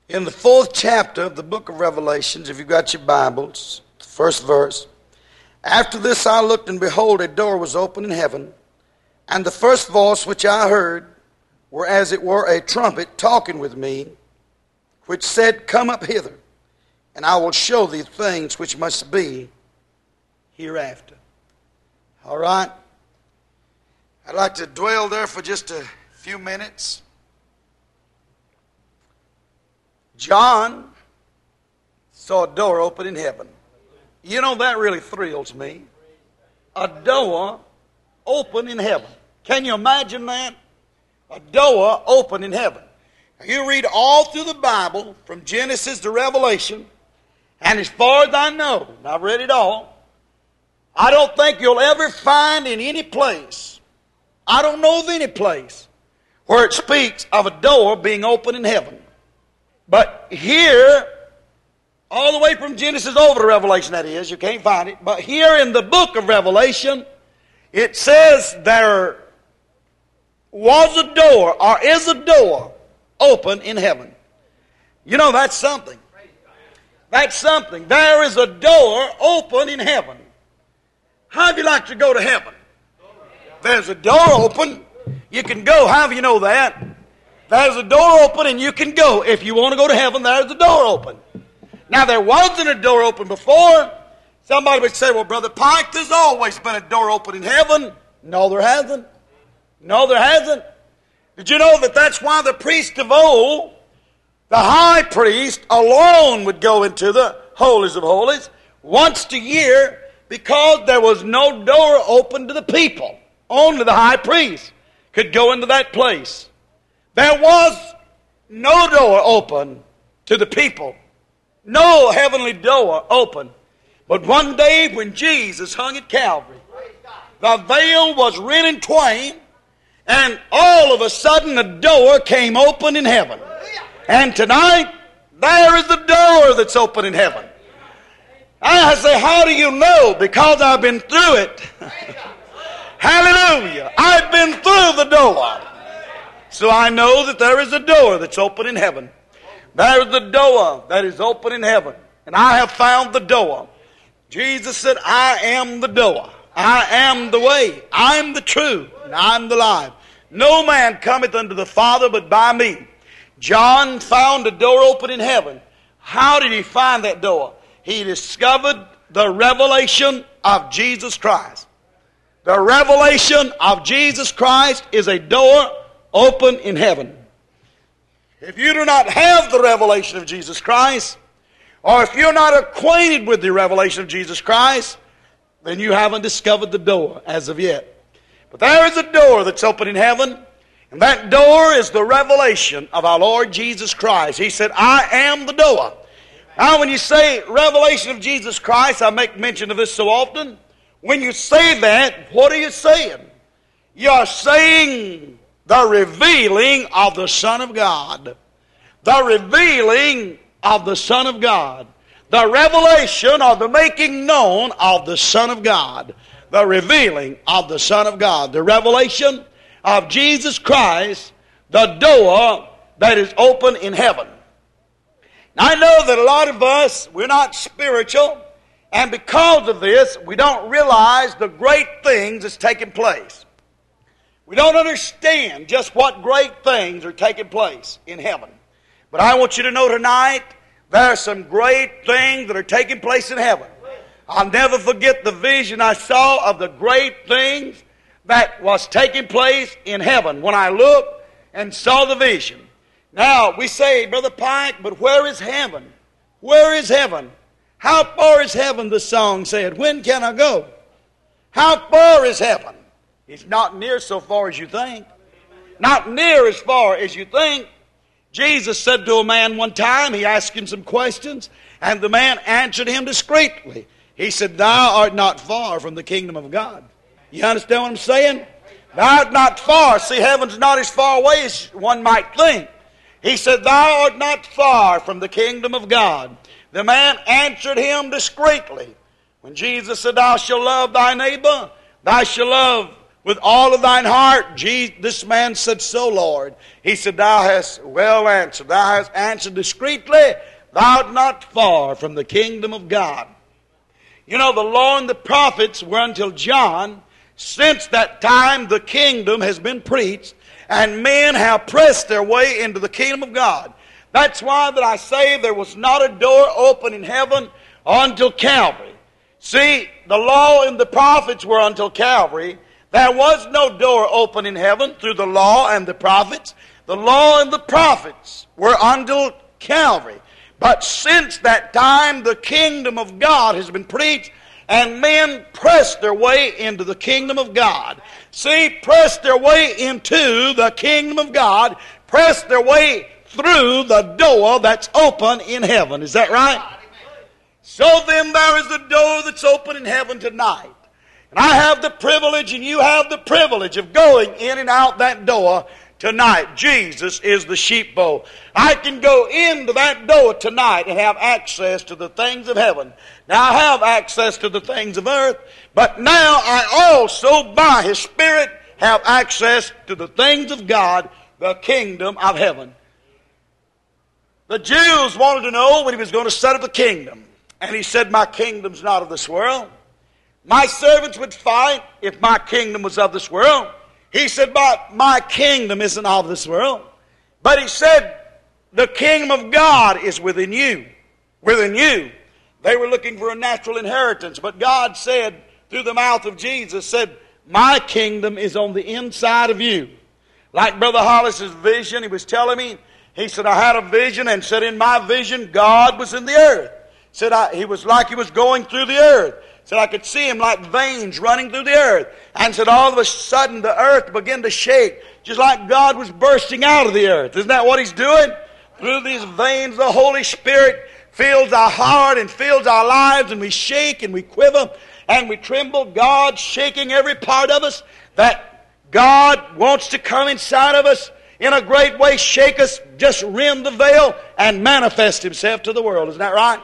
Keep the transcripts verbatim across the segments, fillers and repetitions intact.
In the fourth chapter of the book of Revelations, if you've got your Bibles, the first verse, after this I looked, and behold, a door was opened in heaven, and the first voice which I heard were as it were a trumpet talking with me, which said, Come up hither, and I will show thee things which must be hereafter. All right? I'd like to dwell there for just a few minutes. John saw a door open in heaven. You know, that really thrills me. A door open in heaven. Can you imagine that? A door open in heaven. Now, you read all through the Bible, from Genesis to Revelation, and as far as I know, and I've read it all, I don't think you'll ever find in any place, I don't know of any place, where it speaks of a door being open in heaven. But here, all the way from Genesis over to Revelation, that is, you can't find it. But here in the book of Revelation, it says there was a door, or is a door, open in heaven. You know, that's something. That's something. There is a door open in heaven. How'd you like to go to heaven? There's a door open. You can go. How do you know that? There's a door open and you can go. If you want to go to heaven, there's a door open. Now, there wasn't a door open before. Somebody would say, well, Brother Pike, there's always been a door open in heaven. No, there hasn't. No, there hasn't. Did you know that that's why the priest of old, the high priest alone, would go into the holies of holies once a year, because there was no door open to the people. Only the high priest could go into that place. There was no door open to the people. No heavenly door open. But one day when Jesus hung at Calvary, the veil was rent in twain, and all of a sudden a door came open in heaven. And tonight, there is a door that's open in heaven. I say, how do you know? Because I've been through it. Hallelujah. I've been through the door. So I know that there is a door that's open in heaven. There is a door that is open in heaven. And I have found the door. Jesus said, I am the door. I am the way. I am the truth. And I am the life. No man cometh unto the Father but by me. John found a door open in heaven. How did he find that door? He discovered the revelation of Jesus Christ. The revelation of Jesus Christ is a door open in heaven. If you do not have the revelation of Jesus Christ, or if you're not acquainted with the revelation of Jesus Christ, then you haven't discovered the door as of yet. But there is a door that's open in heaven, and that door is the revelation of our Lord Jesus Christ. He said, I am the door. Now, when you say revelation of Jesus Christ, I make mention of this so often. When you say that, what are you saying? You're saying the revealing of the Son of God. The revealing of the Son of God. The revelation or the making known of the Son of God. The revealing of the Son of God. The revelation of Jesus Christ, the door that is open in heaven. Now, I know that a lot of us, we're not spiritual, and because of this, we don't realize the great things that's taking place. We don't understand just what great things are taking place in heaven. But I want you to know tonight, there are some great things that are taking place in heaven. I'll never forget the vision I saw of the great things that was taking place in heaven when I looked and saw the vision. Now, we say, Brother Pike, but where is heaven? Where is heaven? How far is heaven, the song said. When can I go? How far is heaven? It's not near so far as you think. Not near as far as you think. Jesus said to a man one time, he asked him some questions, and the man answered him discreetly. He said, thou art not far from the kingdom of God. You understand what I'm saying? Thou art not far. See, heaven's not as far away as one might think. He said, thou art not far from the kingdom of God. The man answered him discreetly. When Jesus said, thou shalt love thy neighbor, thou shalt love with all of thine heart? Je- this man said, so, Lord. He said, thou hast well answered. Thou hast answered discreetly. Thou art not far from the kingdom of God. You know, the law and the prophets were until John. Since that time, the kingdom has been preached, and men have pressed their way into the kingdom of God. That's why that I say there was not a door open in heaven until Calvary. See, the law and the prophets were until Calvary. There was no door open in heaven through the law and the prophets. The law and the prophets were until Calvary. But since that time, the kingdom of God has been preached, and men pressed their way into the kingdom of God. See, pressed their way into the kingdom of God, pressed their way through the door that's open in heaven. Is that right? So then there is a door that's open in heaven tonight. And I have the privilege, and you have the privilege of going in and out that door tonight. Jesus is the sheepfold. I can go into that door tonight and have access to the things of heaven. Now I have access to the things of earth, but now I also, by His Spirit, have access to the things of God, the kingdom of heaven. The Jews wanted to know when He was going to set up the kingdom. And He said, my kingdom's not of this world. My servants would fight if my kingdom was of this world. He said, but my kingdom isn't of this world. But He said, the kingdom of God is within you. Within you. They were looking for a natural inheritance. But God said, through the mouth of Jesus, said, my kingdom is on the inside of you. Like Brother Hollis's vision, he was telling me, he said, I had a vision, and said in my vision, God was in the earth. Said I, he was like He was going through the earth. Said I could see Him like veins running through the earth. And said all of a sudden the earth began to shake, just like God was bursting out of the earth. Isn't that what He's doing? Through these veins, the Holy Spirit fills our heart and fills our lives, and we shake and we quiver and we tremble. God shaking every part of us, that God wants to come inside of us in a great way, shake us, just rend the veil and manifest Himself to the world. Isn't that right?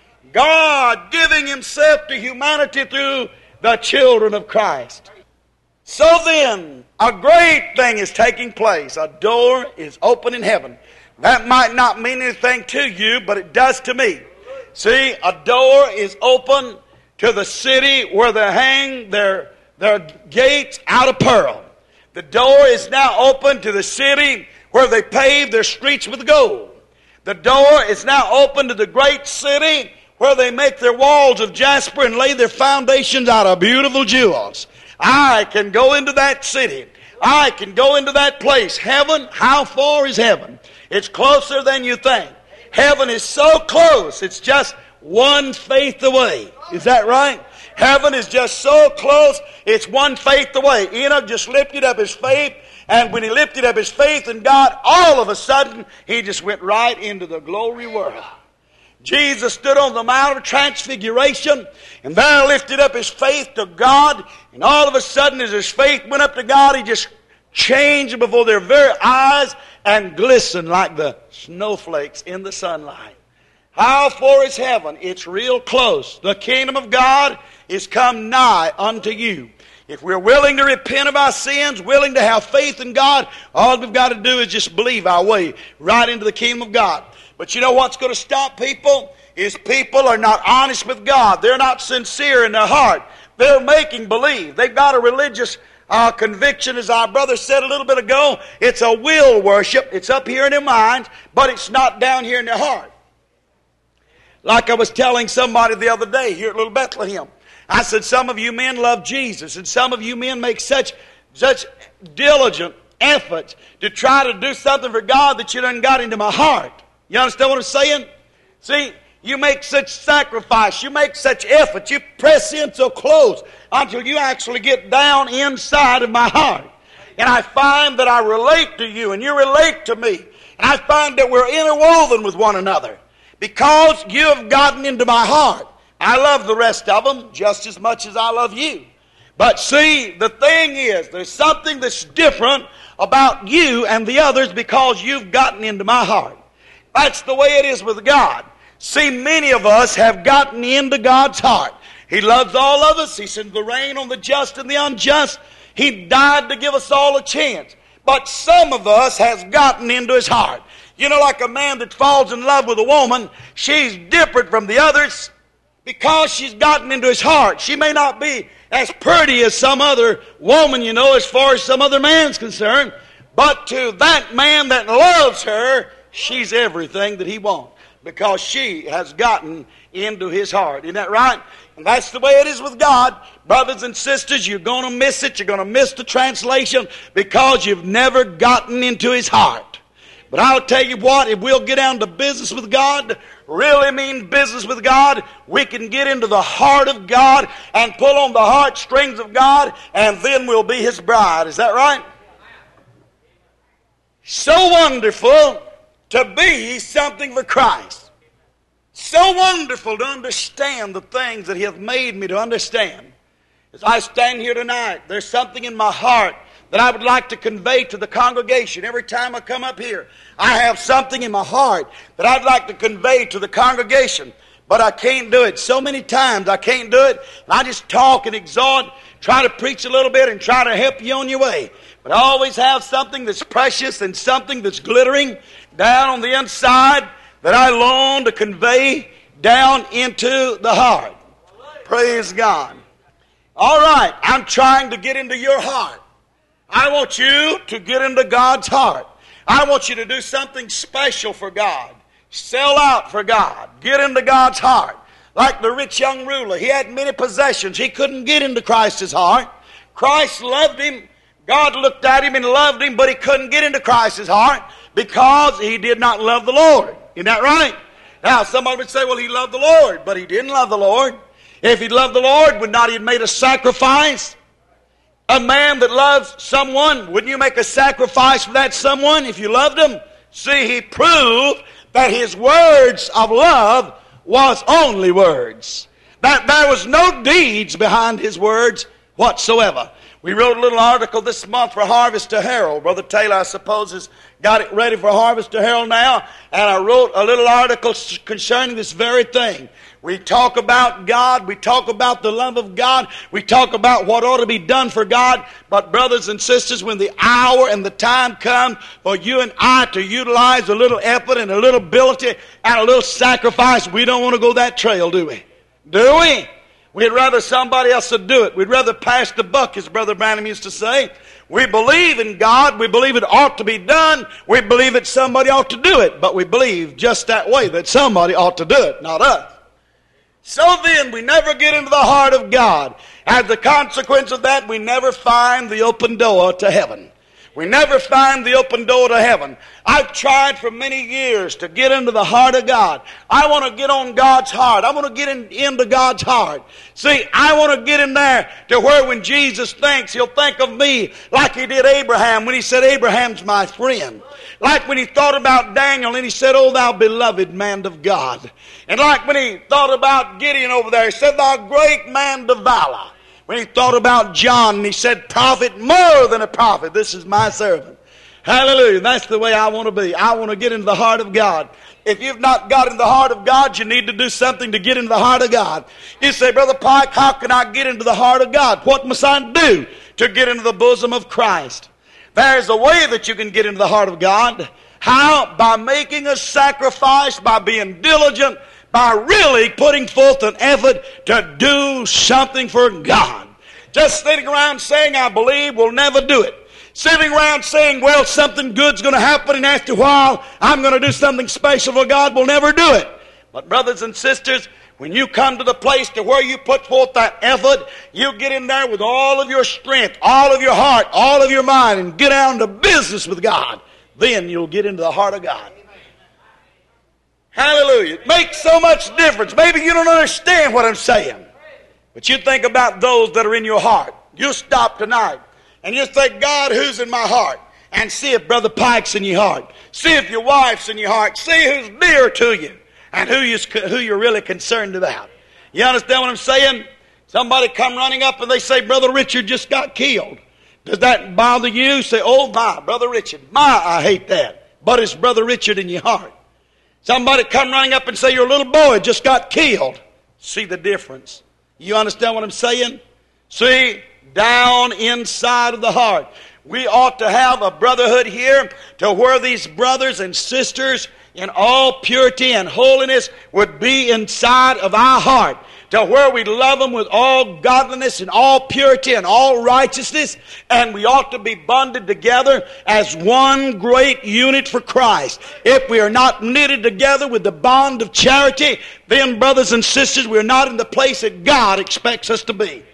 God giving Himself to humanity through the children of Christ. So then, a great thing is taking place. A door is open in heaven. That might not mean anything to you, but it does to me. See, a door is open to the city where they hang their, their gates out of pearl. The door is now open to the city where they pave their streets with gold. The door is now open to the great city where they make their walls of jasper and lay their foundations out of beautiful jewels. I can go into that city. I can go into that place. Heaven, how far is heaven? It's closer than you think. Heaven is so close, it's just one faith away. Is that right? Heaven is just so close, it's one faith away. Enoch just lifted up his faith, and when he lifted up his faith in God, all of a sudden, he just went right into the glory world. Jesus stood on the Mount of Transfiguration, and there lifted up his faith to God, and all of a sudden, as his faith went up to God, he just changed before their very eyes and glistened like the snowflakes in the sunlight. How far is heaven? It's real close. The kingdom of God is come nigh unto you. If we're willing to repent of our sins, willing to have faith in God, all we've got to do is just believe our way right into the kingdom of God. But you know what's going to stop people? Is people are not honest with God. They're not sincere in their heart. They're making believe. They've got a religious uh, conviction, as our brother said a little bit ago. It's a will worship. It's up here in their minds, but it's not down here in their heart. Like I was telling somebody the other day here at Little Bethlehem. I said, some of you men love Jesus, and some of you men make such, such diligent efforts to try to do something for God that you done got into my heart. You understand what I'm saying? See, you make such sacrifice, you make such effort, you press in so close until you actually get down inside of my heart. And I find that I relate to you and you relate to me. And I find that we're interwoven with one another because you have gotten into my heart. I love the rest of them just as much as I love you. But see, the thing is, there's something that's different about you and the others because you've gotten into my heart. That's the way it is with God. See, many of us have gotten into God's heart. He loves all of us. He sends the rain on the just and the unjust. He died to give us all a chance. But some of us has gotten into his heart. You know, like a man that falls in love with a woman, she's different from the others because she's gotten into his heart. She may not be as pretty as some other woman, you know, as far as some other man's concerned, but to that man that loves her, she's everything that he wants because she has gotten into his heart. Isn't that right? And that's the way it is with God. Brothers and sisters, you're going to miss it. You're going to miss the translation because you've never gotten into his heart. But I'll tell you what, if we'll get down to business with God, really mean business with God, we can get into the heart of God and pull on the heartstrings of God, and then we'll be his bride. Is that right? So wonderful to be something for Christ. So wonderful to understand the things that he hath made me to understand. As I stand here tonight, there's something in my heart that I would like to convey to the congregation. Every time I come up here, I have something in my heart that I'd like to convey to the congregation. But I can't do it. So many times I can't do it. And I just talk and exhort, try to preach a little bit and try to help you on your way. But I always have something that's precious and something that's glittering down on the inside that I long to convey down into the heart. Praise God. All right, I'm trying to get into your heart. I want you to get into God's heart. I want you to do something special for God. Sell out for God. Get into God's heart. Like the rich young ruler, he had many possessions. He couldn't get into Christ's heart. Christ loved him. God looked at him and loved him, but he couldn't get into Christ's heart because he did not love the Lord. Isn't that right? Now, somebody would say, well, he loved the Lord, but he didn't love the Lord. If he loved the Lord, would not he have made a sacrifice? A man that loves someone, wouldn't you make a sacrifice for that someone if you loved him? See, he proved that his words of love was only words. That there was no deeds behind his words whatsoever. We wrote a little article this month for Harvest to Herald. Brother Taylor, I suppose, has got it ready for Harvest to Herald now. And I wrote a little article concerning this very thing. We talk about God. We talk about the love of God. We talk about what ought to be done for God. But brothers and sisters, when the hour and the time comes for you and I to utilize a little effort and a little ability and a little sacrifice, we don't want to go that trail, do we? Do we? We'd rather somebody else would do it. We'd rather pass the buck, as Brother Branham used to say. We believe in God. We believe it ought to be done. We believe that somebody ought to do it. But we believe just that way, that somebody ought to do it, not us. So then, we never get into the heart of God. As a consequence of that, we never find the open door to heaven. We never find the open door to heaven. I've tried for many years to get into the heart of God. I want to get on God's heart. I want to get in, into God's heart. See, I want to get in there to where when Jesus thinks, he'll think of me like he did Abraham when he said, Abraham's my friend. Like when he thought about Daniel and he said, oh, thou beloved man of God. And like when he thought about Gideon over there, he said, thou great man of valor. When he thought about John and he said, prophet more than a prophet, this is my servant. Hallelujah. That's the way I want to be. I want to get into the heart of God. If you've not got in the heart of God, you need to do something to get into the heart of God. You say, Brother Pike, how can I get into the heart of God? What must I do to get into the bosom of Christ? There's a way that you can get into the heart of God. How? By making a sacrifice, by being diligent, by really putting forth an effort to do something for God. Just sitting around saying, I believe, will never do it. Sitting around saying, well, something good's going to happen, and after a while, I'm going to do something special for God, will never do it. But brothers and sisters, when you come to the place to where you put forth that effort, you get in there with all of your strength, all of your heart, all of your mind, and get down to business with God. Then you'll get into the heart of God. Hallelujah. It makes so much difference. Maybe you don't understand what I'm saying. But you think about those that are in your heart. You stop tonight and you think, God, who's in my heart? And see if Brother Pike's in your heart. See if your wife's in your heart. See who's dear to you and who, you, who you're really concerned about. You understand what I'm saying? Somebody come running up and they say, Brother Richard just got killed. Does that bother you? Say, oh my, Brother Richard. My, I hate that. But it's Brother Richard in your heart. Somebody come running up and say, your little boy just got killed. See the difference. You understand what I'm saying? See, down inside of the heart. We ought to have a brotherhood here to where these brothers and sisters in all purity and holiness would be inside of our heart, to where we love them with all godliness and all purity and all righteousness, and we ought to be bonded together as one great unit for Christ. If we are not knitted together with the bond of charity, then, brothers and sisters, we are not in the place that God expects us to be.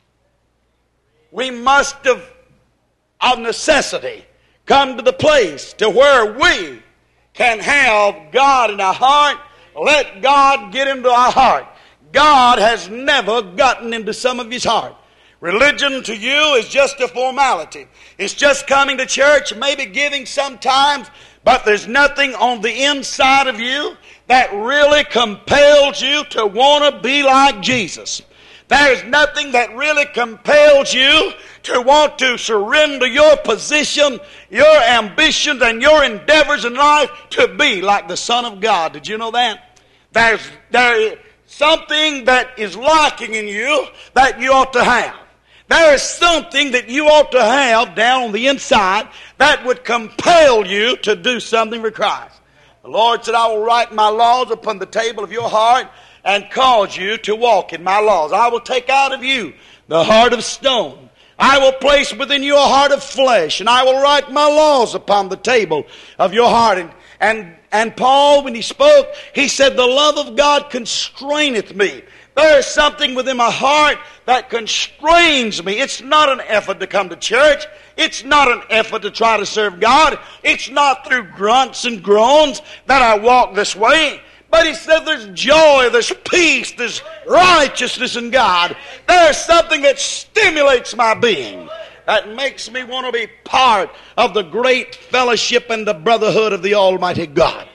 We must have, of necessity, come to the place to where we can have God in our heart. Let God get into our heart. God has never gotten into some of his heart. Religion to you is just a formality. It's just coming to church, maybe giving sometimes, but there's nothing on the inside of you that really compels you to want to be like Jesus. There's nothing that really compels you to want to surrender your position, your ambitions, and your endeavors in life to be like the Son of God. Did you know that? There's there something that is lacking in you that you ought to have. There is something that you ought to have down on the inside that would compel you to do something for Christ. The Lord said, I will write my laws upon the table of your heart and cause you to walk in my laws. I will take out of you the heart of stone. I will place within you a heart of flesh, and I will write my laws upon the table of your heart. And, and, and Paul, when he spoke, he said, the love of God constraineth me. There is something within my heart that constrains me. It's not an effort to come to church. It's not an effort to try to serve God. It's not through grunts and groans that I walk this way. But he said there's joy, there's peace, there's righteousness in God. There's something that stimulates my being, that makes me want to be part of the great fellowship and the brotherhood of the Almighty God.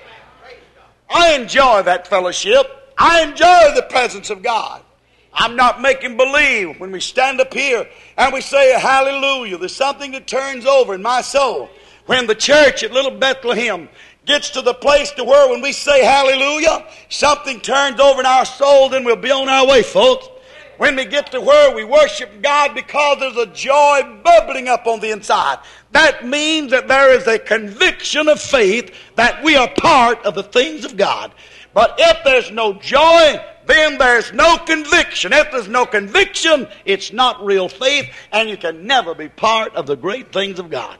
I enjoy that fellowship. I enjoy the presence of God. I'm not making believe when we stand up here and we say hallelujah. There's something that turns over in my soul when the church at Little Bethlehem gets to the place to where when we say hallelujah, something turns over in our soul, then we'll be on our way, folks. When we get to where we worship God because there's a joy bubbling up on the inside, that means that there is a conviction of faith that we are part of the things of God. But if there's no joy, then there's no conviction. If there's no conviction, it's not real faith, and you can never be part of the great things of God.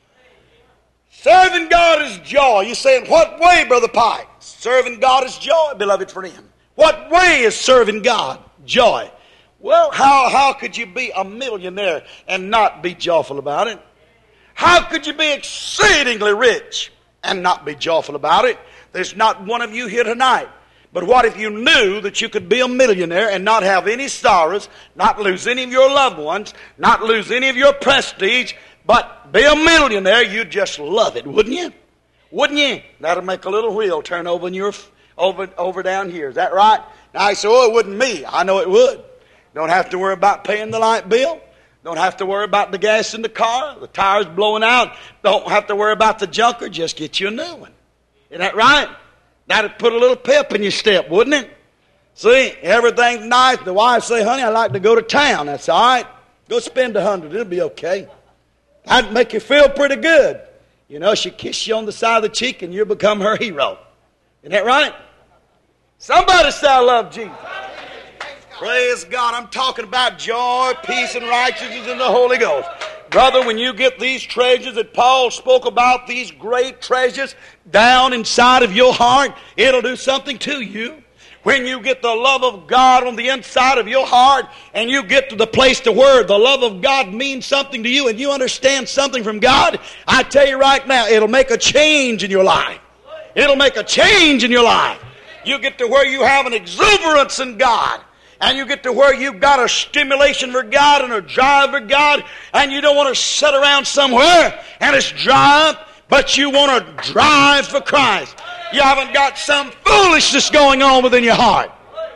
Serving God is joy. You say, in what way, Brother Pike? Serving God is joy, beloved friend. What way is serving God joy? Well, how, how could you be a millionaire and not be joyful about it? How could you be exceedingly rich and not be joyful about it? There's not one of you here tonight. But what if you knew that you could be a millionaire and not have any sorrows, not lose any of your loved ones, not lose any of your prestige, but be a millionaire? You'd just love it, wouldn't you? Wouldn't you? That'll make a little wheel turn over in your over over down here. Is that right? Now I say, oh, it wouldn't me. I know it would. Don't have to worry about paying the light bill. Don't have to worry about the gas in the car, the tires blowing out. Don't have to worry about the junker. Just get you a new one. Isn't that right? That'd put a little pep in your step, wouldn't it? See, everything's nice. The wife say, honey, I'd like to go to town. That's all right. Go spend a hundred. It'll be okay. That'd make you feel pretty good. You know, she'll kiss you on the side of the cheek and you'll become her hero. Isn't that right? Somebody say, I love Jesus. Praise God. I'm talking about joy, peace, and righteousness in the Holy Ghost. Brother, when you get these treasures that Paul spoke about, these great treasures down inside of your heart, it'll do something to you. When you get the love of God on the inside of your heart and you get to the place to where the love of God means something to you and you understand something from God, I tell you right now, it'll make a change in your life. It'll make a change in your life. You get to where you have an exuberance in God. And you get to where you've got a stimulation for God and a drive for God, and you don't want to sit around somewhere and it's dry, but you want to drive for Christ. You haven't got some foolishness going on within your heart.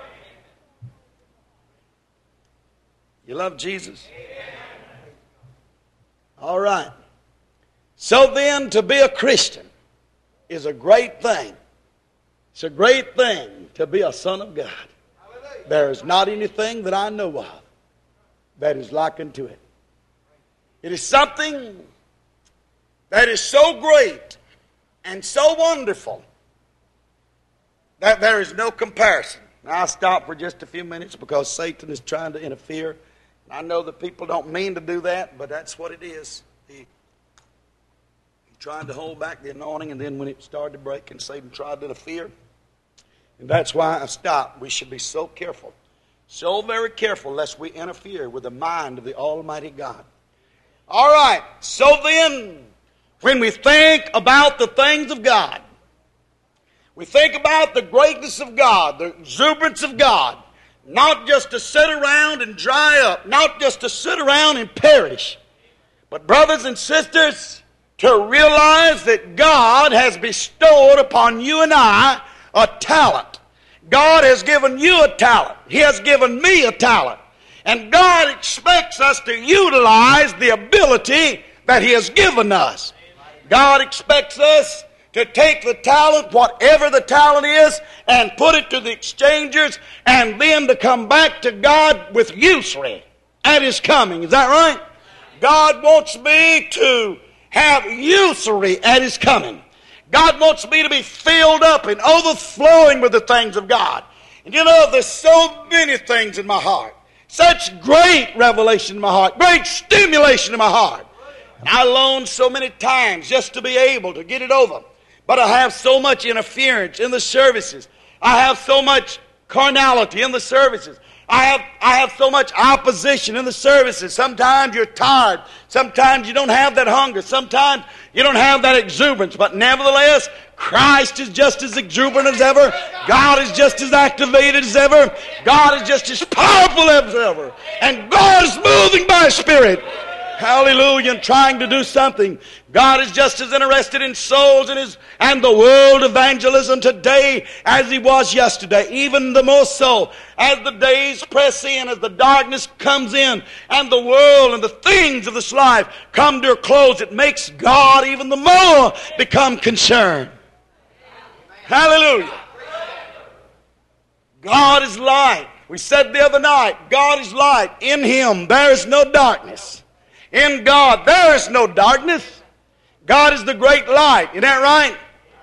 You love Jesus? All right. So then, to be a Christian is a great thing. It's a great thing to be a son of God. There is not anything that I know of that is like unto it. It is something that is so great and so wonderful that there is no comparison. Now, I'll stop for just a few minutes because Satan is trying to interfere. I know that people don't mean to do that, but that's what it is. He, he tried to hold back the anointing, and then when it started to break, and Satan tried to interfere. And that's why I stopped. We should be so careful, so very careful, lest we interfere with the mind of the Almighty God. All right, so then, when we think about the things of God, we think about the greatness of God, the exuberance of God, not just to sit around and dry up, not just to sit around and perish, but brothers and sisters, to realize that God has bestowed upon you and I a talent. God has given you a talent. He has given me a talent. And God expects us to utilize the ability that He has given us. God expects us to take the talent, whatever the talent is, and put it to the exchangers, and then to come back to God with usury at His coming. Is that right? God wants me to have usury at His coming. God wants me to be filled up and overflowing with the things of God. And you know, there's so many things in my heart. Such great revelation in my heart. Great stimulation in my heart. And I long so many times just to be able to get it over. But I have so much interference in the services. I have so much carnality in the services. I have, I have so much opposition in the services. Sometimes you're tired. Sometimes you don't have that hunger. Sometimes you don't have that exuberance. But nevertheless, Christ is just as exuberant as ever. God is just as activated as ever. God is just as powerful as ever. And God is moving by His Spirit. Hallelujah, and trying to do something. God is just as interested in souls and, his, and the world evangelism today as He was yesterday. Even the more so as the days press in, as the darkness comes in, and the world and the things of this life come to a close. It makes God even the more become concerned. Hallelujah. God is light. We said the other night, God is light. In Him there is no darkness. In God, there is no darkness. God is the great light. Isn't that right?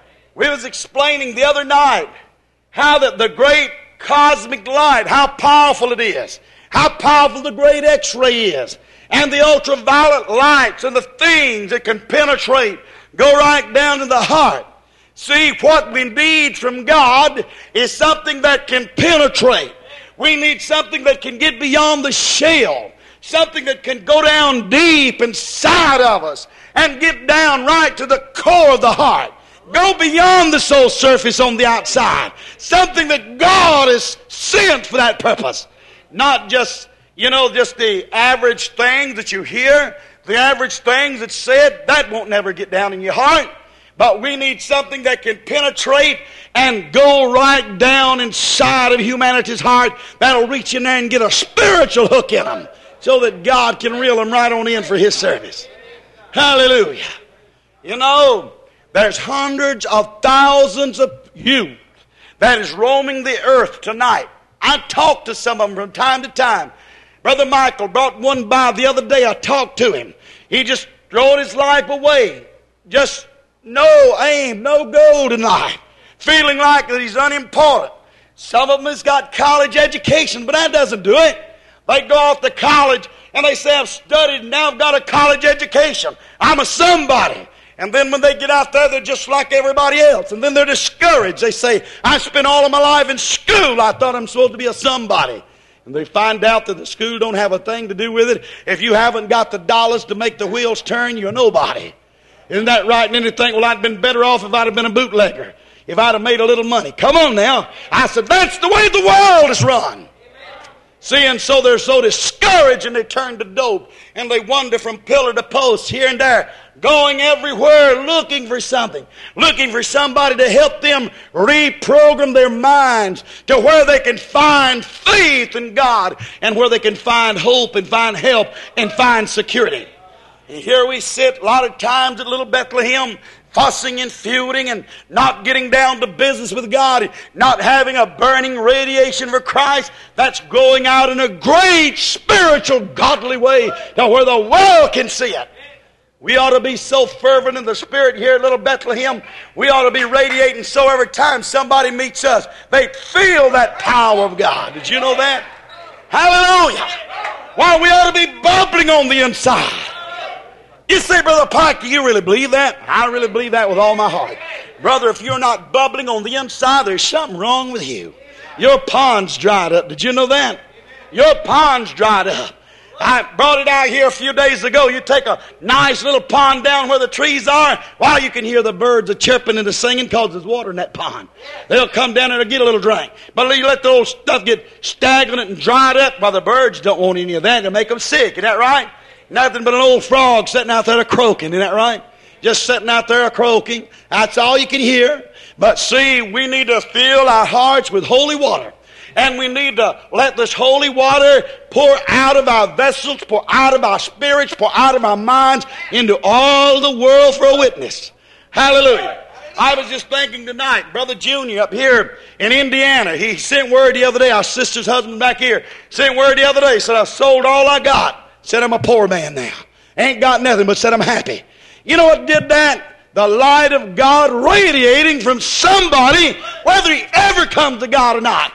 We was explaining the other night how that the great cosmic light, how powerful it is. How powerful the great X-ray is. And the ultraviolet lights and the things that can penetrate, go right down to the heart. See, what we need from God is something that can penetrate. We need something that can get beyond the shell. Something that can go down deep inside of us and get down right to the core of the heart. Go beyond the soul surface on the outside. Something that God has sent for that purpose. Not just, you know, just the average things that you hear, the average things that's said. That won't never get down in your heart. But we need something that can penetrate and go right down inside of humanity's heart. That'll reach in there and get a spiritual hook in them, so that God can reel them right on in for His service. Hallelujah. You know, there's hundreds of thousands of youth that is roaming the earth tonight. I talk to some of them from time to time. Brother Michael brought one by the other day. I talked to him. He just throwed his life away. Just no aim, no goal in life. Feeling like that he's unimportant. Some of them has got college education, but that doesn't do it. They go off to college and they say, I've studied and now I've got a college education. I'm a somebody. And then when they get out there, they're just like everybody else. And then they're discouraged. They say, I spent all of my life in school. I thought I'm supposed to be a somebody. And they find out that the school don't have a thing to do with it. If you haven't got the dollars to make the wheels turn, you're nobody. Isn't that right? And then you think, well, I'd been better off if I'd have been a bootlegger. If I'd have made a little money. Come on now. I said, that's the way the world is run. See, and so they're so discouraged and they turn to dope. And they wander from pillar to post here and there. Going everywhere looking for something. Looking for somebody to help them reprogram their minds to where they can find faith in God. And where they can find hope and find help and find security. And here we sit a lot of times at Little Bethlehem fussing and feuding and not getting down to business with God, not having a burning radiation for Christ, that's going out in a great spiritual, godly way to where the world can see it. We ought to be so fervent in the Spirit here at Little Bethlehem. We ought to be radiating so every time somebody meets us, they feel that power of God. Did you know that? Hallelujah. Why, we ought to be bubbling on the inside. You say, Brother Pike, do you really believe that? I really believe that with all my heart. Brother, if you're not bubbling on the inside, there's something wrong with you. Your pond's dried up. Did you know that? Your pond's dried up. I brought it out here a few days ago. You take a nice little pond down where the trees are. Well, you can hear the birds a chirping and a singing because there's water in that pond. They'll come down there and get a little drink. But you let the old stuff get stagnant and dried up, well, the birds don't want any of that. It'll make them sick. Isn't that right? Nothing but an old frog sitting out there croaking. Isn't that right? Just sitting out there croaking. That's all you can hear. But see, we need to fill our hearts with holy water. And we need to let this holy water pour out of our vessels, pour out of our spirits, pour out of our minds into all the world for a witness. Hallelujah. I was just thinking tonight, Brother Junior up here in Indiana, he sent word the other day, our sister's husband back here, sent word the other day, said, I sold all I got. Said, I'm a poor man now. Ain't got nothing, but said, I'm happy. You know what did that? The light of God radiating from somebody, whether he ever comes to God or not.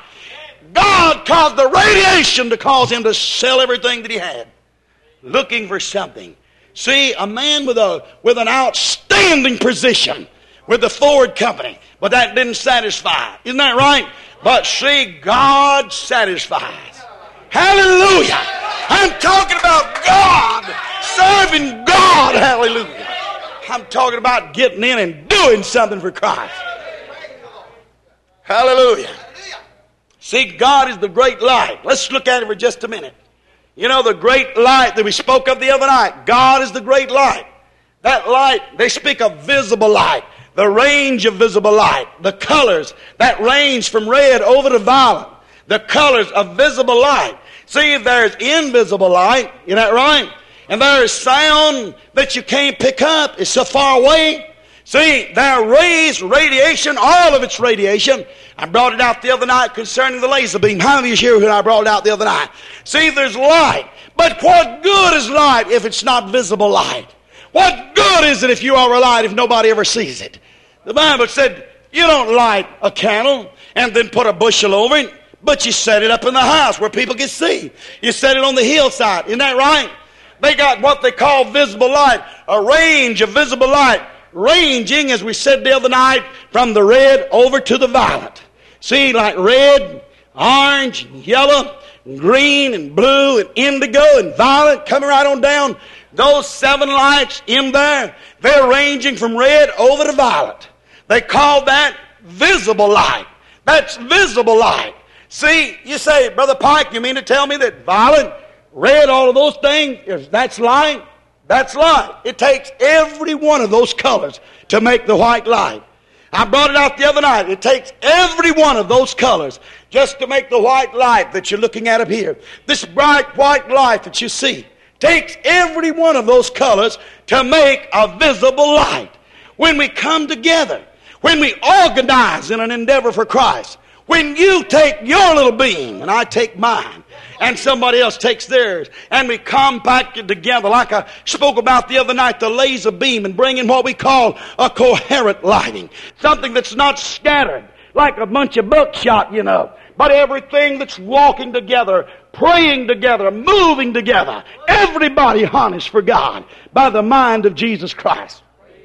God caused the radiation to cause him to sell everything that he had, looking for something. See, a man with a with an outstanding position with the Ford company, but that didn't satisfy. Isn't that right? But see, God satisfies. Hallelujah! I'm talking about God, serving God. Hallelujah! I'm talking about getting in and doing something for Christ. Hallelujah! See, God is the great light. Let's look at it for just a minute. You know, the great light that we spoke of the other night. God is the great light. That light, they speak of visible light. The range of visible light. The colors that range from red over to violet. The colors of visible light. See, there's invisible light. Isn't that right? And there is sound that you can't pick up. It's so far away. See, there are rays, radiation, all of its radiation. I brought it out the other night concerning the laser beam. How many of you here when I brought it out the other night? See, there's light. But what good is light if it's not visible light? What good is it if you are a light if nobody ever sees it? The Bible said you don't light a candle and then put a bushel over it, but you set it up in the house where people can see. You set it on the hillside. Isn't that right? They got what they call visible light, a range of visible light. Ranging, as we said the other night, from the red over to the violet. See, like red, orange, yellow, green, and blue, and indigo, and violet, coming right on down. Those seven lights in there, they're ranging from red over to violet. They call that visible light. That's visible light. See, you say, Brother Pike, you mean to tell me that violet, red, all of those things, if that's light? That's light. It takes every one of those colors to make the white light. I brought it out the other night. It takes every one of those colors just to make the white light that you're looking at up here. This bright white light that you see takes every one of those colors to make a visible light. When we come together, when we organize in an endeavor for Christ, when you take your little beam and I take mine, and somebody else takes theirs, and we compact it together like I spoke about the other night, the laser beam, and bring in what we call a coherent lighting. Something that's not scattered like a bunch of buckshot, you know, but everything that's walking together, praying together, moving together. Everybody honest for God by the mind of Jesus Christ.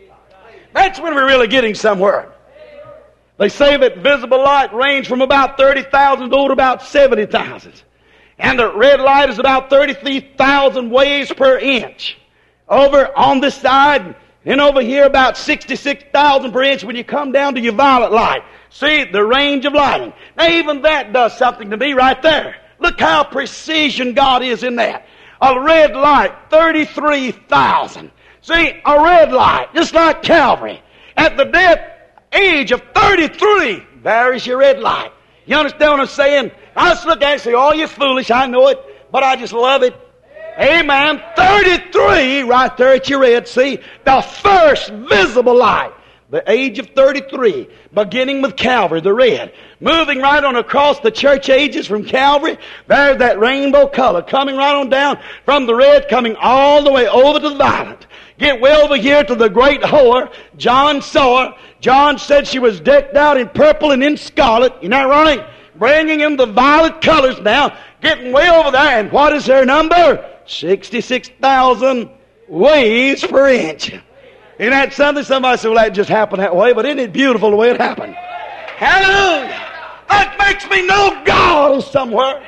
That's when we're really getting somewhere. They say that visible light range from about thirty thousand to about seventy thousand. And the red light is about thirty-three thousand waves per inch. Over on this side, and over here about sixty-six thousand per inch when you come down to your violet light. See, the range of lighting. Now even that does something to me right there. Look how precision God is in that. A red light, thirty-three thousand. See, a red light, just like Calvary. At the death age of thirty-three, there is your red light. You understand what I'm saying? I just look at it and say, oh, you're foolish, I know it, but I just love it. Amen. thirty-three right there at your red. See, the first visible light. the age of thirty-three, beginning with Calvary, the red, moving right on across the church ages from Calvary. There's that rainbow color coming right on down from the red, coming all the way over to the violet. Get way over here to the great whore. John saw her. John said she was decked out in purple and in scarlet. Isn't that right? Bringing in the violet colors now. Getting way over there. And what is her number? sixty-six thousand waves per inch. Isn't that something? Somebody said, well, that just happened that way. But isn't it beautiful the way it happened? Hallelujah. That makes me know God is somewhere.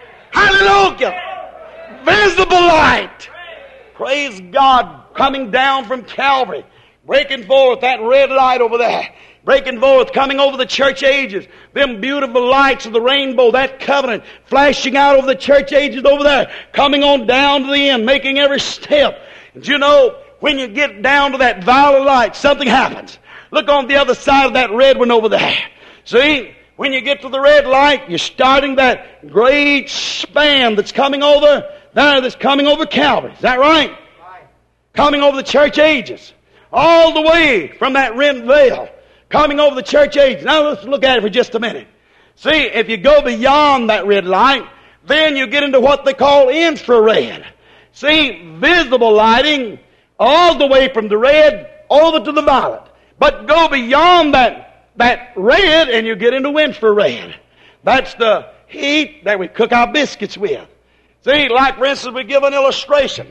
Hallelujah. Visible light. Praise God. Coming down from Calvary. Breaking forth that red light over there. Breaking forth, coming over the church ages. Them beautiful lights of the rainbow, that covenant, flashing out over the church ages over there. Coming on down to the end, making every step. And you know, when you get down to that violet light, something happens. Look on the other side of that red one over there. See, when you get to the red light, you're starting that great span that's coming over, there that's coming over Calvary. Is that right? Right. Coming over the church ages. All the way from that red veil. Coming over the church ages. Now let's look at it for just a minute. See, if you go beyond that red light, then you get into what they call infrared. See, visible lighting all the way from the red over to the violet. But go beyond that, that red and you get into infrared. That's the heat that we cook our biscuits with. See, like for instance, we give an illustration.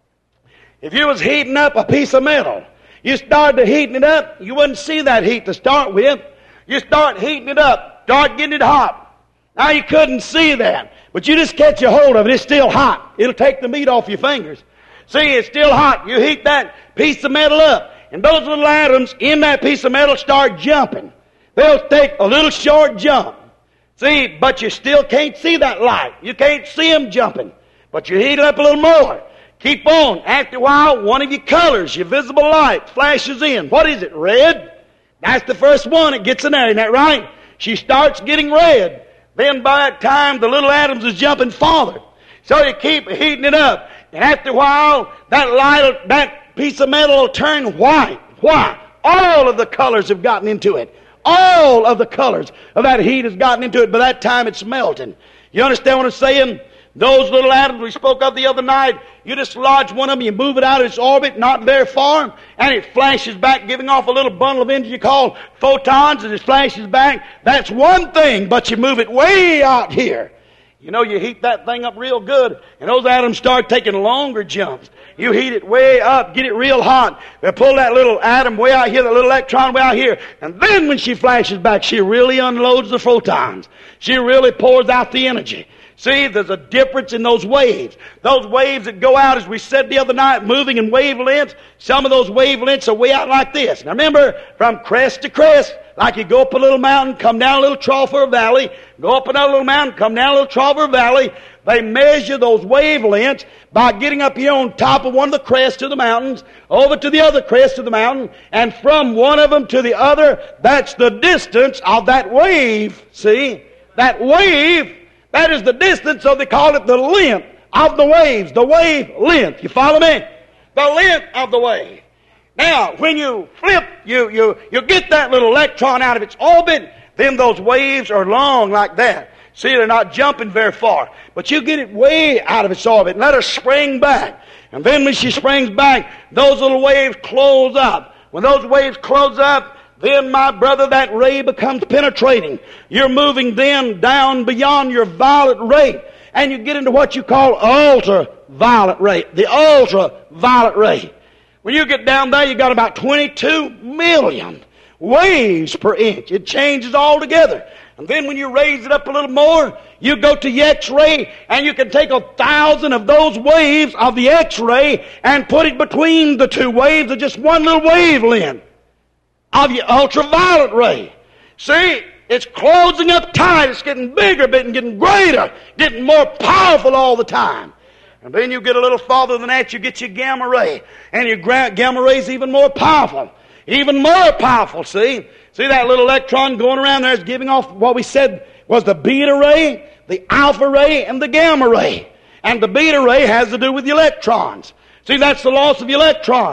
If you was heating up a piece of metal, you started heating it up, you wouldn't see that heat to start with. You start heating it up, start getting it hot. Now you couldn't see that, but you just catch a hold of it, it's still hot. It'll take the meat off your fingers. See, it's still hot. You heat that piece of metal up, and those little atoms in that piece of metal start jumping. They'll take a little short jump. See, but you still can't see that light. You can't see them jumping. But you heat it up a little more. Keep on. After a while, one of your colors, your visible light, flashes in. What is it? Red? That's the first one. It gets in there. Isn't that right? She starts getting red. Then by that time, the little atoms is jumping farther. So you keep heating it up. And after a while, that light, that piece of metal will turn white. Why? All of the colors have gotten into it. All of the colors of that heat has gotten into it. By that time, it's melting. You understand what I'm saying? Those little atoms we spoke of the other night, you just lodge one of them, you move it out of its orbit, not very far, and it flashes back, giving off a little bundle of energy called photons, and it flashes back. That's one thing, but you move it way out here. You know, you heat that thing up real good, and those atoms start taking longer jumps. You heat it way up, get it real hot. They pull that little atom way out here, that little electron way out here, and then when she flashes back, she really unloads the photons. She really pours out the energy. See, there's a difference in those waves. Those waves that go out, as we said the other night, moving in wavelengths, some of those wavelengths are way out like this. Now remember, from crest to crest, like you go up a little mountain, come down a little trough or a valley, go up another little mountain, come down a little trough or a valley. They measure those wavelengths by getting up here on top of one of the crests of the mountains, over to the other crest of the mountain, and from one of them to the other, that's the distance of that wave. See? That wave, that is the distance, so they call it the length of the waves, the wave length. You follow me? The length of the wave. Now, when you flip, you, you, you get that little electron out of its orbit, then those waves are long like that. See, they're not jumping very far. But you get it way out of its orbit and let her spring back. And then when she springs back, those little waves close up. When those waves close up, then, my brother, that ray becomes penetrating. You're moving then down beyond your violet ray, and you get into what you call ultraviolet ray, the ultraviolet ray. When you get down there, you got about twenty-two million waves per inch. It changes altogether. And then when you raise it up a little more, you go to the X-ray, and you can take a thousand of those waves of the X-ray and put it between the two waves of just one little wavelength of your ultraviolet ray. See, it's closing up tight. It's getting bigger, but getting greater, getting more powerful all the time. And then you get a little farther than that, you get your gamma ray. And your gamma ray is even more powerful. Even more powerful, see? See that little electron going around there is giving off what we said was the beta ray, the alpha ray, and the gamma ray. And the beta ray has to do with the electrons. See, that's the loss of the electrons.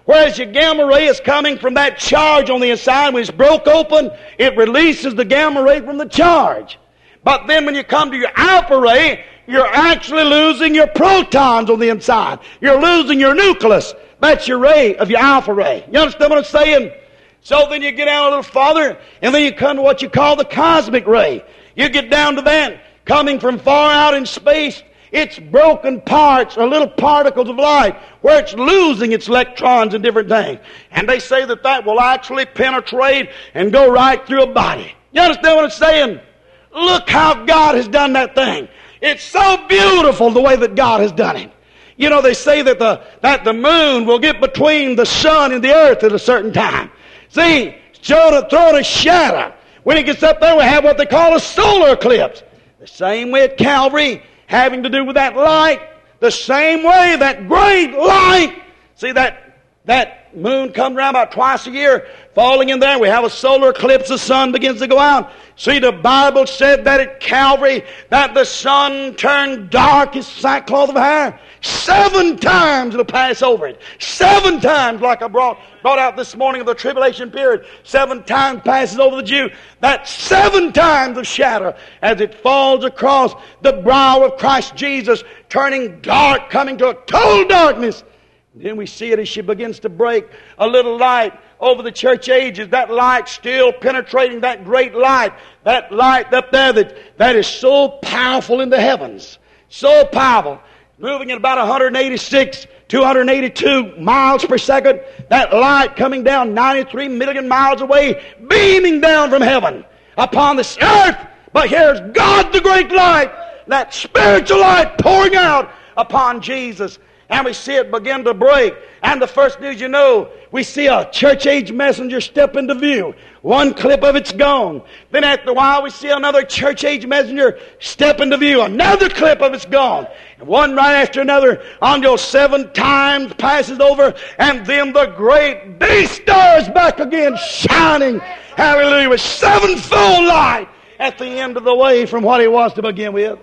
Whereas your gamma ray is coming from that charge on the inside. When it's broke open, it releases the gamma ray from the charge. But then when you come to your alpha ray, you're actually losing your protons on the inside. You're losing your nucleus. That's your ray of your alpha ray. You understand what I'm saying? So then you get down a little farther, and then you come to what you call the cosmic ray. You get down to that, coming from far out in space. It's broken parts or little particles of light where it's losing its electrons and different things. And they say that that will actually penetrate and go right through a body. You understand what I'm saying? Look how God has done that thing. It's so beautiful the way that God has done it. You know, they say that the, that the moon will get between the sun and the earth at a certain time. See, Jonah throwing a shadow. When it gets up there, we have what they call a solar eclipse. The same way at Calvary, having to do with that light, the same way that great light. See, that that moon comes around about twice a year, falling in there. We have a solar eclipse. The sun begins to go out. See, the Bible said that at Calvary, that the sun turned dark as sackcloth of hair. Seven times it'll pass over it. Seven times, like I brought, brought out this morning of the tribulation period. Seven times passes over the Jew. That's seven times of shadow as it falls across the brow of Christ Jesus, turning dark, coming to a total darkness. And then we see it as she begins to break a little light over the church ages. That light still penetrating, that great light. That light up there that, that is so powerful in the heavens. So powerful. Moving at about one hundred eighty-six, two hundred eighty-two miles per second. That light coming down ninety-three million miles away, beaming down from heaven upon this earth. But here's God, the great light, that spiritual light pouring out upon Jesus. And we see it begin to break. And the first news you know, we see a church age messenger step into view. One clip of it's gone. Then after a while we see another church age messenger step into view. Another clip of it's gone. And one right after another until seven times passes over. And then the great day stars back again shining. Hallelujah. With sevenfold light at the end of the way from what he was to begin with.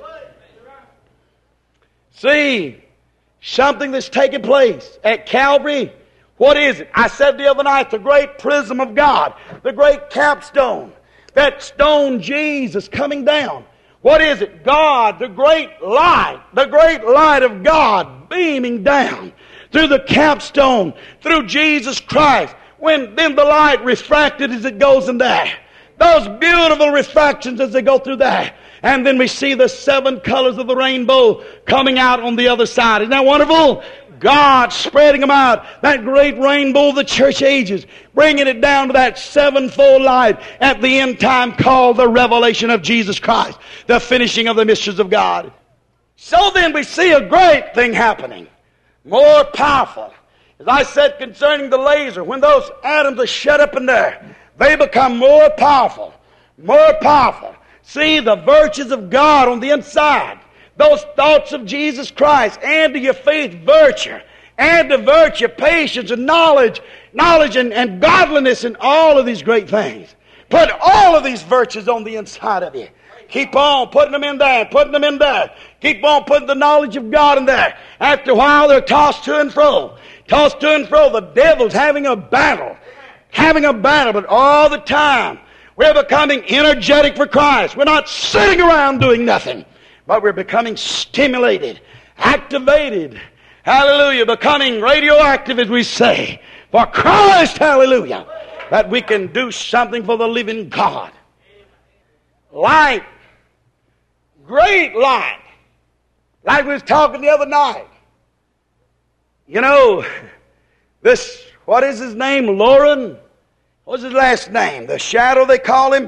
See, something that's taking place at Calvary. What is it? I said the other night, the great prism of God, the great capstone, that stone Jesus coming down. What is it? God, the great light, the great light of God beaming down through the capstone, through Jesus Christ. When then the light refracted as it goes in there. Those beautiful refractions as they go through there. And then we see the seven colors of the rainbow coming out on the other side. Isn't that wonderful? God spreading them out. That great rainbow of the church ages. Bringing it down to that sevenfold light at the end time called the revelation of Jesus Christ. The finishing of the mysteries of God. So then we see a great thing happening. More powerful. As I said concerning the laser, when those atoms are shut up in there, they become more powerful. More powerful. See the virtues of God on the inside. Those thoughts of Jesus Christ. Add to your faith virtue. Add to virtue patience and knowledge. Knowledge and, and godliness and all of these great things. Put all of these virtues on the inside of you. Keep on putting them in there, putting them in there. Keep on putting the knowledge of God in there. After a while they're tossed to and fro. Tossed to and fro. The devil's having a battle. Having a battle, but all the time we're becoming energetic for Christ. We're not sitting around doing nothing, but we're becoming stimulated, activated. Hallelujah. Becoming radioactive, as we say, for Christ. Hallelujah. That we can do something for the living God. Light. Great light. Like we was talking the other night. You know, this, what is his name? Lauren? What's his last name? The Shadow, they call him?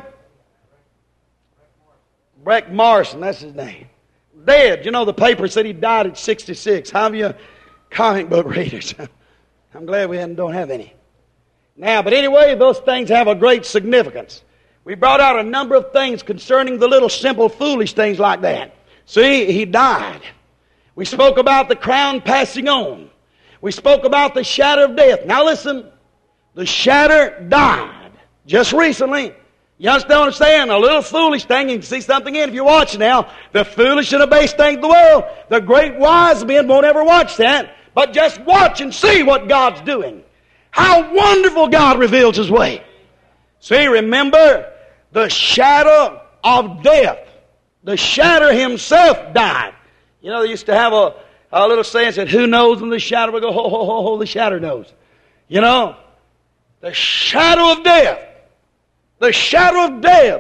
Breck Morrison, that's his name. Dead. You know, the paper said he died at sixty-six. How have you comic book readers? I'm glad we don't have any. Now, but anyway, those things have a great significance. We brought out a number of things concerning the little simple foolish things like that. See, he died. We spoke about the crown passing on. We spoke about the shadow of death. Now listen. The shadow died just recently. You understand what I'm saying? A little foolish thing. You can see something in if you watch now. The foolish and the base things of the world. The great wise men won't ever watch that. But just watch and see what God's doing. How wonderful God reveals His way. See, remember the shadow of death. The shadow himself died. You know, they used to have a, a little saying that said, who knows when the shadow will go, ho, ho, ho, ho, the shadow knows. You know, the shadow of death. The shadow of death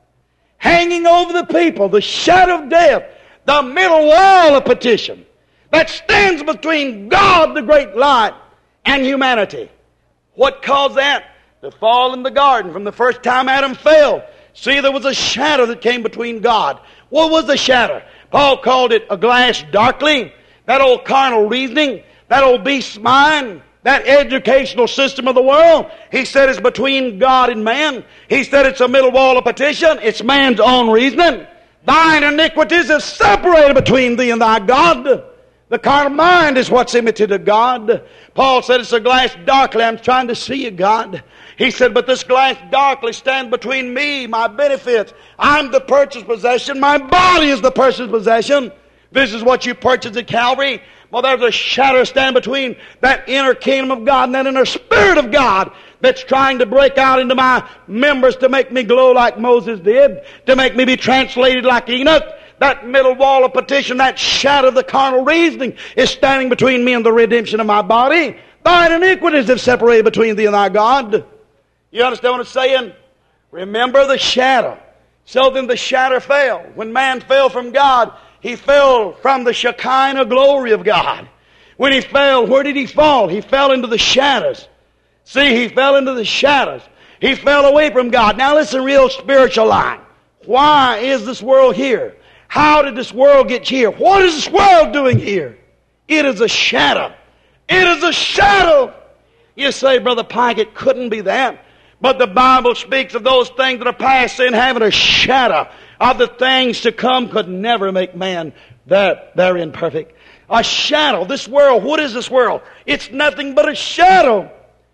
hanging over the people. The shadow of death. The middle wall of petition that stands between God, the great light, and humanity. What caused that? The fall in the garden. From the first time Adam fell, see, there was a shadow that came between God. What was the shadow? Paul called it a glass darkling. That old carnal reasoning, that old beast's mind, that educational system of the world, he said it's between God and man. He said it's a middle wall of petition. It's man's own reasoning. Thine iniquities have separated between thee and thy God. The carnal mind is what's enmity to God. Paul said it's a glass darkly. I'm trying to see you, God. He said, but this glass darkly stands between me, my benefits. I'm the purchased possession. My body is the purchased possession. This is what you purchased at Calvary. Well, there's a shadow stand between that inner kingdom of God and that inner spirit of God that's trying to break out into my members to make me glow like Moses did, to make me be translated like Enoch. That middle wall of petition, that shadow of the carnal reasoning is standing between me and the redemption of my body. Thine iniquities have separated between thee and thy God. You understand what it's saying? Remember the shadow. So then the shadow fell. When man fell from God, he fell from the Shekinah glory of God. When he fell, where did he fall? He fell into the shadows. See, he fell into the shadows. He fell away from God. Now listen, real spiritual line. Why is this world here? How did this world get here? What is this world doing here? It is a shadow. It is a shadow. You say, Brother Pike, it couldn't be that. But the Bible speaks of those things that are past sin having a shadow of the things to come could never make man that therein perfect. A shadow. This world, what is this world? It's nothing but a shadow.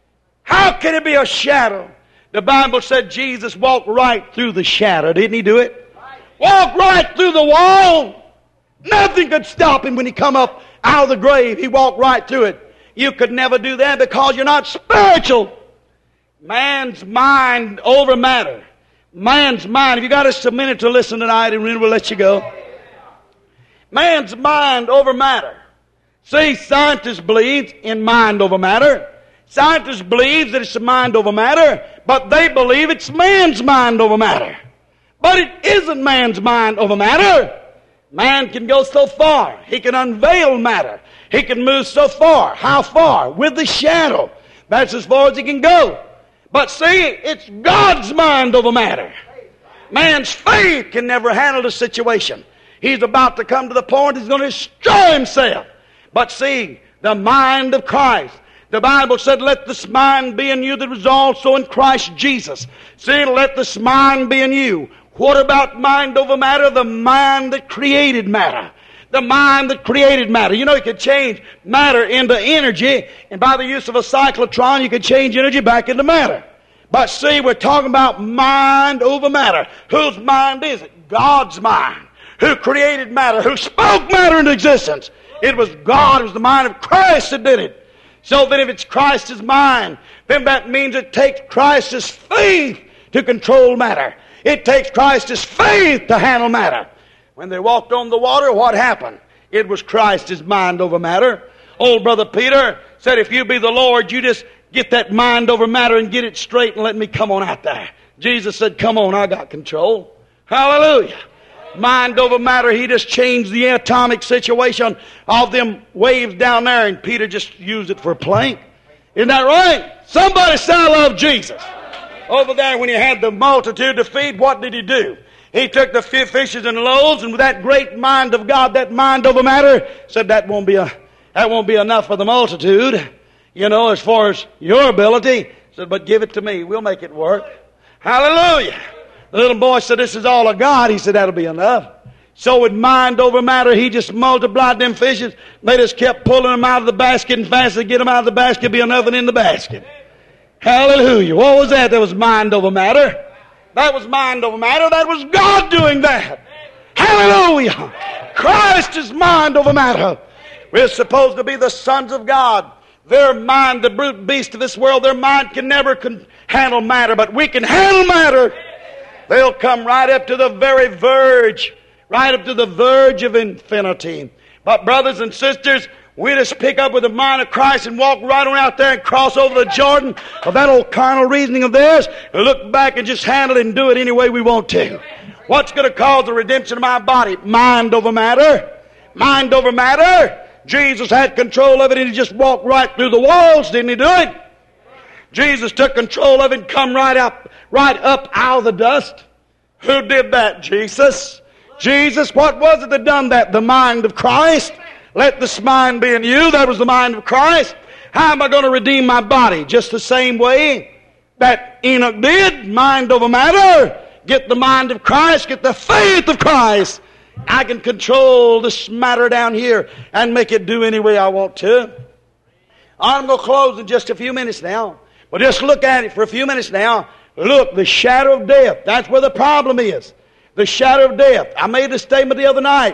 How can it be a shadow? The Bible said Jesus walked right through the shadow. Didn't he do it? Walked right through the wall. Nothing could stop him when he come up out of the grave. He walked right through it. You could never do that because you're not spiritual. Man's mind over matter. Man's mind. If you got us a minute to listen tonight, and we'll let you go. Man's mind over matter. See, scientists believe in mind over matter. Scientists believe that it's mind over matter, but they believe it's man's mind over matter. But it isn't man's mind over matter. Man can go so far. He can unveil matter. He can move so far. How far? With the shadow. That's as far as he can go. But see, it's God's mind over matter. Man's faith can never handle the situation. He's about to come to the point he's going to destroy himself. But see, the mind of Christ. The Bible said, let this mind be in you that was also in Christ Jesus. See, let this mind be in you. What about mind over matter? The mind that created matter. The mind that created matter. You know, you could change matter into energy, and by the use of a cyclotron, you could change energy back into matter. But see, we're talking about mind over matter. Whose mind is it? God's mind. Who created matter? Who spoke matter into existence? It was God. It was the mind of Christ that did it. So then if it's Christ's mind, then that means it takes Christ's faith to control matter. It takes Christ's faith to handle matter. When they walked on the water, what happened? It was Christ's mind over matter. Old Brother Peter said, if you be the Lord, you just get that mind over matter and get it straight and let me come on out there. Jesus said, come on, I got control. Hallelujah. Mind over matter, he just changed the atomic situation of them waves down there, and Peter just used it for a plank. Isn't that right? Somebody say, I love Jesus. Over there, when he had the multitude to feed, what did he do? He took the fishes and loaves, and with that great mind of God, that mind over matter, said that won't be a, that won't be enough for the multitude. You know, as far as your ability. Said, but give it to me. We'll make it work. Hallelujah. The little boy said, this is all of God. He said, that'll be enough. So with mind over matter, he just multiplied them fishes. They just kept pulling them out of the basket, and fast to get them out of the basket, be nothing in the basket. Hallelujah. What was that? That was mind over matter. That was mind over matter. That was God doing that. Hallelujah. Christ is mind over matter. We're supposed to be the sons of God. Their mind, the brute beast of this world, their mind can never con- handle matter, but we can handle matter. They'll come right up to the very verge, right up to the verge of infinity. But brothers and sisters, we just pick up with the mind of Christ and walk right on out there and cross over the Jordan of that old carnal reasoning of theirs and look back and just handle it and do it any way we want to. What's going to cause the redemption of my body? Mind over matter. Mind over matter. Jesus had control of it and he just walked right through the walls, didn't he do it? Jesus took control of it and come right up, right up out of the dust. Who did that? Jesus. Jesus, what was it that done that? The mind of Christ. Let this mind be in you. That was the mind of Christ. How am I going to redeem my body? Just the same way that Enoch did. Mind over matter. Get the mind of Christ. Get the faith of Christ. I can control this matter down here and make it do any way I want to. I'm going to close in just a few minutes now. But just look at it for a few minutes now. Look, the shadow of death. That's where the problem is. The shadow of death. I made a statement the other night.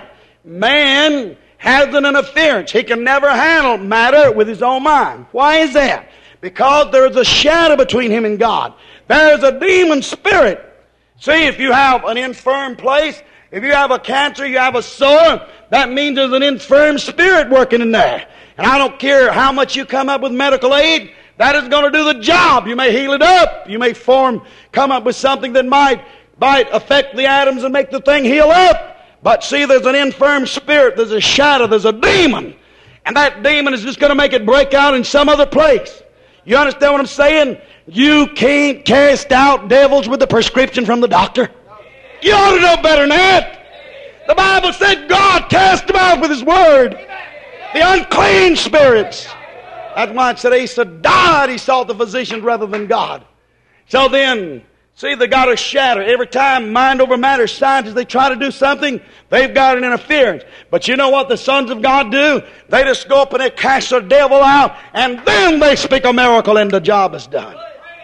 Man has an interference. He can never handle matter with his own mind. Why is that? Because there is a shadow between him and God. There is a demon spirit. See, if you have an infirm place, if you have a cancer, you have a sore, that means there's an infirm spirit working in there. And I don't care how much you come up with medical aid, that is going to do the job. You may heal it up. You may form, come up with something that might, might affect the atoms and make the thing heal up. But see, there's an infirm spirit, there's a shadow, there's a demon. And that demon is just going to make it break out in some other place. You understand what I'm saying? You can't cast out devils with a prescription from the doctor. You ought to know better than that. The Bible said God cast them out with His Word. The unclean spirits. That's why it said he said, died, he sought the physician rather than God. So then, see, they got a shadow. Every time mind over matter scientists, they try to do something, they've got an interference. But you know what the sons of God do? They just go up and they cast the devil out, and then they speak a miracle and the job is done.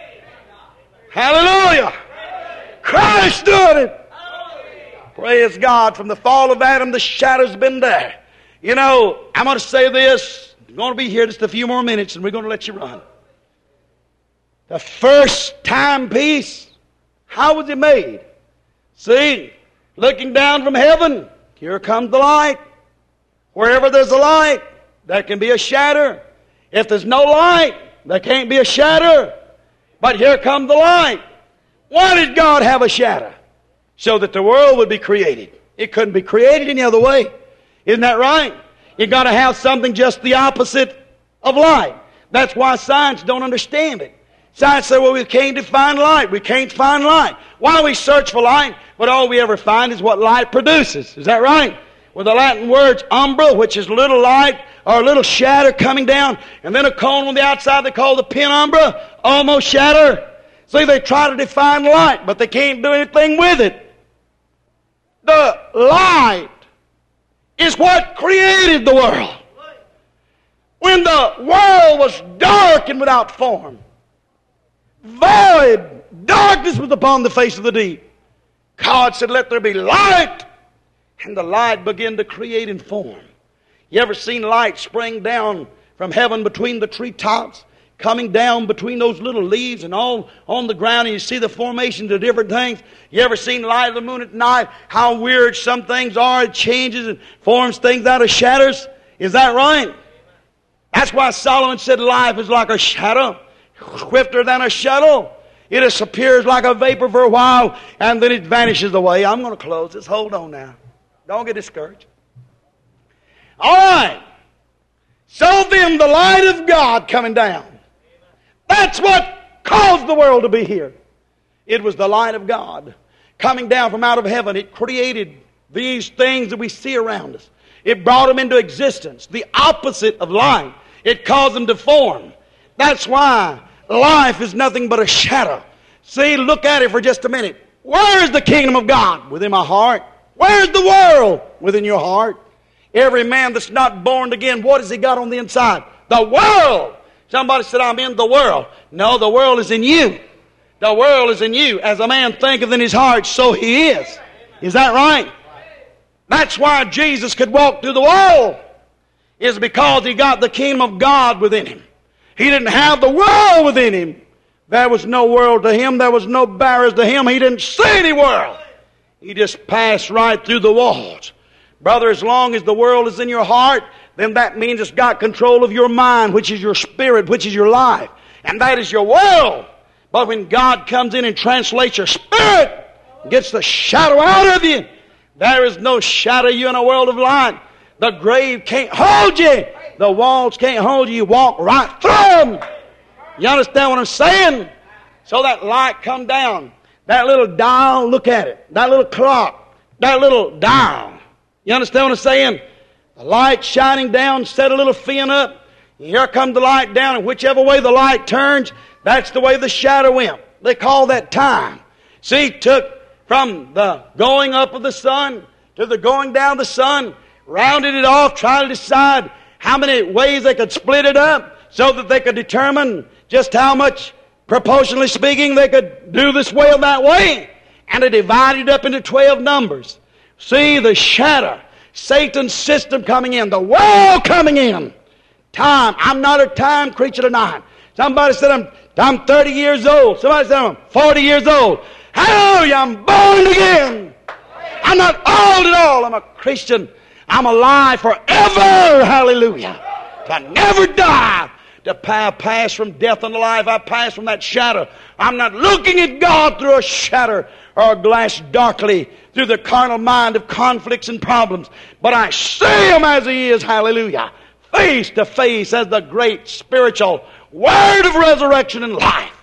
Hallelujah! Christ doing it! Praise God. From the fall of Adam, the shadow's been there. You know, I'm going to say this. I'm going to be here just a few more minutes, and we're going to let you run. The first timepiece, how was it made? See, looking down from heaven, here comes the light. Wherever there's a light, there can be a shadow. If there's no light, there can't be a shadow. But here comes the light. Why did God have a shadow? So that the world would be created. It couldn't be created any other way. Isn't that right? You've got to have something just the opposite of light. That's why science don't understand it. Science says, well, we can't define light. We can't find light. Why we search for light, but all we ever find is what light produces. Is that right? With the Latin words umbra, which is little light or a little shadow coming down, and then a cone on the outside they call the penumbra, almost shadow. See, they try to define light, but they can't do anything with it. The light is what created the world. When the world was dark and without form, void, darkness was upon the face of the deep, God said, let there be light. And the light began to create and form. You ever seen light spring down from heaven between the treetops, coming down between those little leaves and all on the ground, and you see the formations of different things? You ever seen light of the moon at night, how weird some things are? It changes and forms things out of shadows. Is that right? That's why Solomon said life is like a shadow, swifter than a shuttle. It just appears like a vapor for a while, and then it vanishes away. I'm going to close this. Hold on now. Don't get discouraged. All right. So then the light of God coming down. That's what caused the world to be here. It was the light of God coming down from out of heaven. It created these things that we see around us. It brought them into existence. The opposite of light. It caused them to form. That's why life is nothing but a shadow. See, look at it for just a minute. Where is the kingdom of God? Within my heart. Where's the world? Within your heart. Every man that's not born again, what has he got on the inside? The world. Somebody said, I'm in the world. No, the world is in you. The world is in you. As a man thinketh in his heart, so he is. Is that right? That's why Jesus could walk through the world. Is because he got the kingdom of God within him. He didn't have the world within him. There was no world to him. There was no barriers to him. He didn't see any world. He just passed right through the walls. Brother, as long as the world is in your heart, then that means it's got control of your mind, which is your spirit, which is your life. And that is your world. But when God comes in and translates your spirit, gets the shadow out of you, there is no shadow of you in a world of light. The grave can't hold you. The walls can't hold you. You walk right through them. You understand what I'm saying? So that light come down. That little dial, look at it. That little clock. That little dial. You understand what I'm saying? The light shining down, set a little fin up. Here comes the light down, and whichever way the light turns, that's the way the shadow went. They call that time. See, it took from the going up of the sun to the going down of the sun, rounded it off, tried to decide how many ways they could split it up so that they could determine just how much, proportionally speaking, they could do this way or that way. And they divided it up into twelve numbers. See, the shadow, Satan's system coming in, the world coming in. Time. I'm not a time creature tonight. Somebody said I'm, I'm thirty years old. Somebody said I'm forty years old. Hallelujah, I'm born again. I'm not old at all. I'm a Christian. I'm alive forever. Hallelujah. To never die. To pass from death unto life. I pass from that shadow. I'm not looking at God through a shadow or a glass darkly through the carnal mind of conflicts and problems. But I see Him as He is. Hallelujah. Face to face as the great spiritual Word of resurrection and life.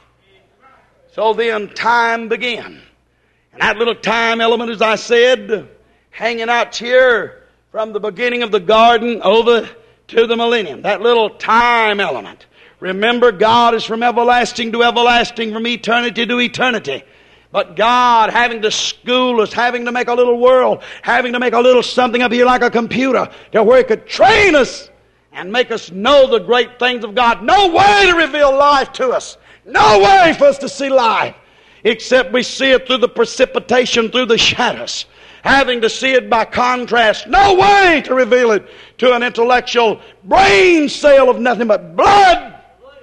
So then time began. And that little time element, as I said, hanging out here from the beginning of the garden over to the millennium. That little time element. Remember, God is from everlasting to everlasting, from eternity to eternity. But God, having to school us, having to make a little world, having to make a little something up here like a computer, to where He could train us and make us know the great things of God. No way to reveal life to us. No way for us to see life, except we see it through the precipitation, through the shadows. Having to see it by contrast. No way to reveal it to an intellectual brain cell of nothing but blood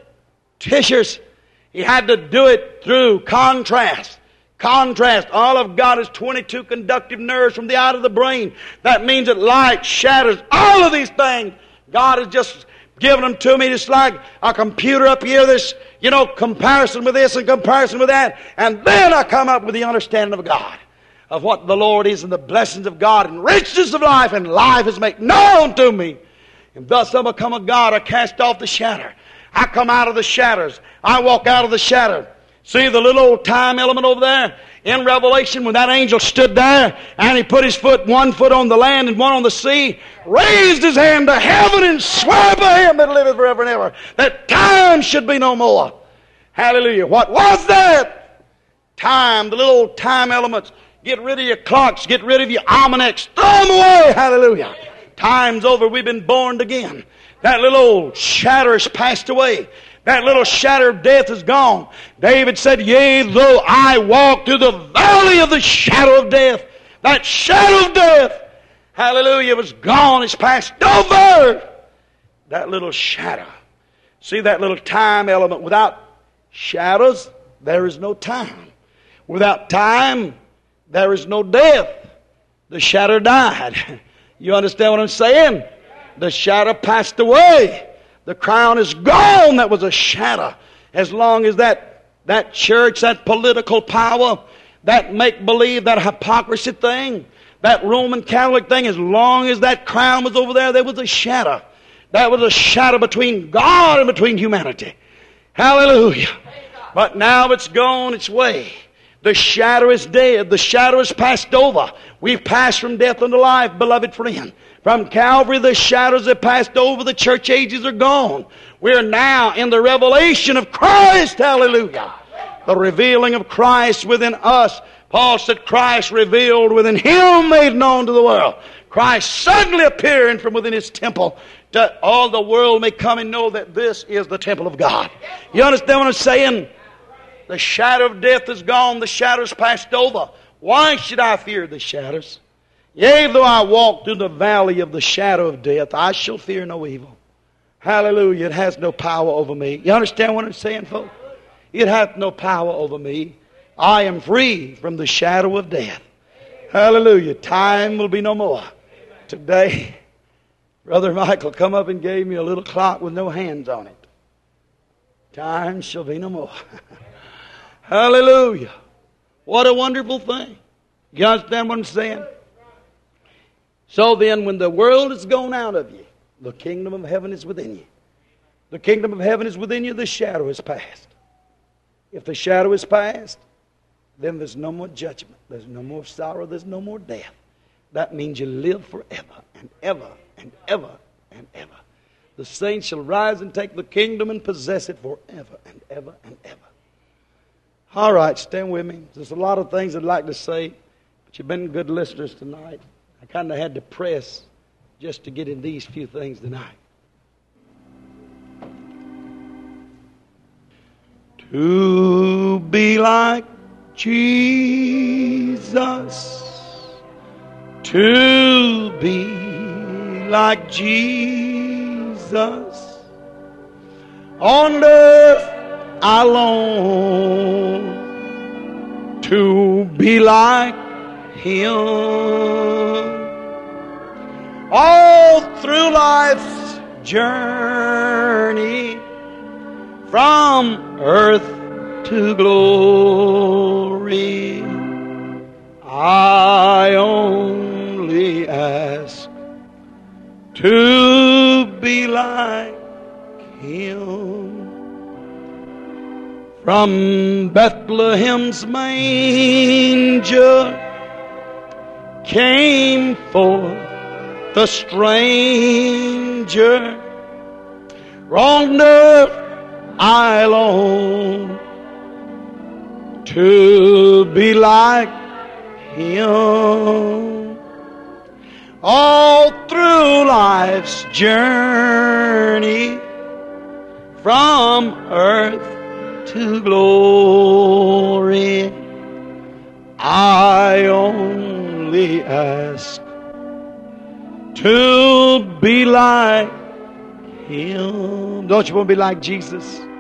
tissues. He had to do it through contrast. Contrast. All of God is twenty-two conductive nerves from the eye of the brain. That means that light, shadows, all of these things, God has just given them to me just like a computer up here, this, you know, comparison with this and comparison with that. And then I come up with the understanding of God, of what the Lord is and the blessings of God and richness of life, and life is made known to me. And thus I become a God. I cast off the shadow. I come out of the shadows. I walk out of the shadow. See the little old time element over there? In Revelation, when that angel stood there and he put his foot, one foot on the land and one on the sea, raised his hand to heaven and swore by Him that liveth forever and ever, that time should be no more. Hallelujah. What was that? Time, the little old time elements. Get rid of your clocks. Get rid of your almanacs. Throw them away. Hallelujah. Time's over. We've been born again. That little old shadow has passed away. That little shadow of death is gone. David said, yea, though I walk through the valley of the shadow of death. That shadow of death, hallelujah, was gone. It's passed over. That little shadow. See that little time element. Without shadows, there is no time. Without time, there is no death. The shadow died. You understand what I'm saying? The shadow passed away. The crown is gone. That was a shadow. As long as that, that church, that political power, that make-believe, that hypocrisy thing, that Roman Catholic thing, as long as that crown was over there, there was a shadow. That was a shadow between God and between humanity. Hallelujah. But now it's gone its way. The shadow is dead. The shadow is passed over. We've passed from death unto life, beloved friend. From Calvary, the shadows have passed over. The church ages are gone. We're now in the revelation of Christ. Hallelujah. The revealing of Christ within us. Paul said Christ revealed within Him, made known to the world. Christ suddenly appearing from within His temple, that all the world may come and know that this is the temple of God. You understand what I'm saying? The shadow of death is gone. The shadows passed over. Why should I fear the shadows? Yea, though I walk through the valley of the shadow of death, I shall fear no evil. Hallelujah. It has no power over me. You understand what I'm saying, folks? It hath no power over me. I am free from the shadow of death. Hallelujah. Time will be no more. Today, Brother Michael come up and gave me a little clock with no hands on it. Time shall be no more. Hallelujah. What a wonderful thing. You understand what I'm saying? So then, when the world is gone out of you, the kingdom of heaven is within you. The kingdom of heaven is within you, the shadow is past. If the shadow is past, then there's no more judgment. There's no more sorrow. There's no more death. That means you live forever and ever and ever and ever. The saints shall rise and take the kingdom and possess it forever and ever and ever. All right, stand with me. There's a lot of things I'd like to say, but you've been good listeners tonight. I kind of had to press just to get in these few things tonight. To be like Jesus, to be like Jesus, on earth I long to be like Him. All through life's journey, from earth to glory, I only ask to be like Him. From Bethlehem's manger came forth the stranger. On earth I long to be like Him. All through life's journey, from earth to glory, I only ask to be like Him. Don't you want to be like Jesus?